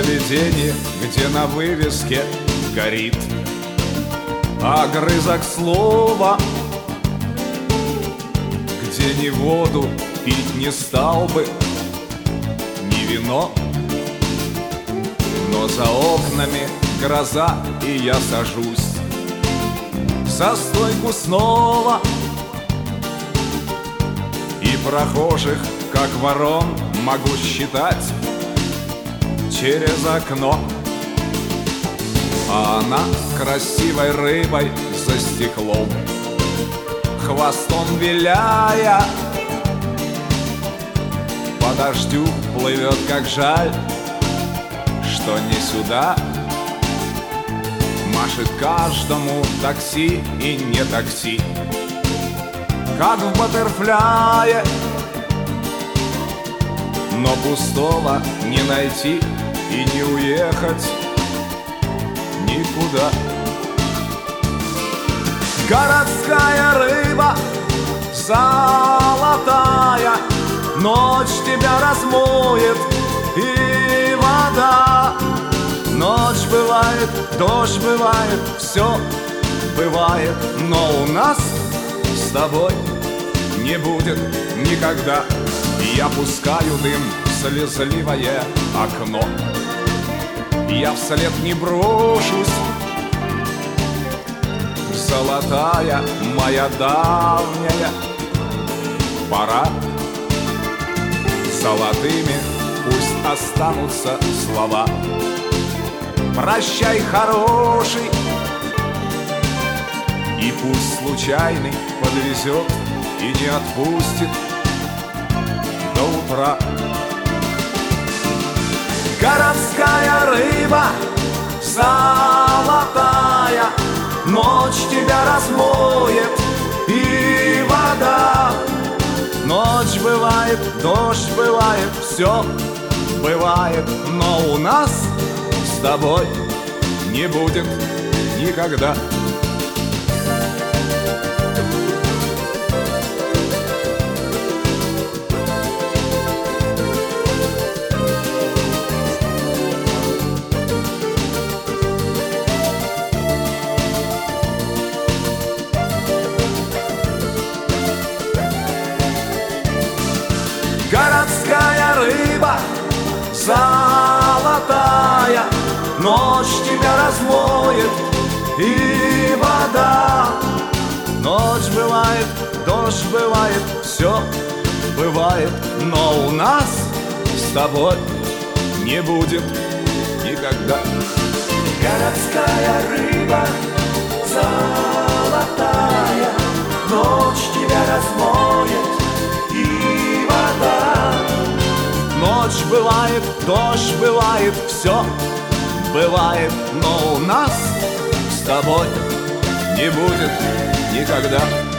заведении, где на вывеске горит огрызок слова, где ни воду пить не стал бы, ни вино. Но за окнами гроза, и я сажусь за стойку снова, и прохожих, как ворон, могу считать через окно. А она красивой рыбой за стеклом, хвостом виляя, по дождю плывет, как жаль, что не сюда. Машет каждому такси и не такси, как в баттерфляе, но пустого не найти и не уехать никуда. Городская рыба золотая, ночь тебя размоет, и вода. Ночь бывает, дождь бывает, все бывает, но у нас с тобой не будет никогда. И я пускаю дым в слезливое окно, я вслед не брошусь. Золотая моя давняя пора, золотыми пусть останутся слова. Прощай, хороший, и пусть случайный подвезет и не отпустит до утра. Городская рыба золотая, ночь тебя размоет, и вода. Ночь бывает, дождь бывает, все бывает, но у нас с тобой не будет никогда. Городская рыба золотая, ночь тебя размоет, и вода. Ночь бывает, дождь бывает, все бывает, но у нас с тобой не будет никогда. Городская рыба золотая, ночь тебя размоет, и вода. Ночь бывает, дождь бывает, все бывает, но у нас с тобой не будет никогда.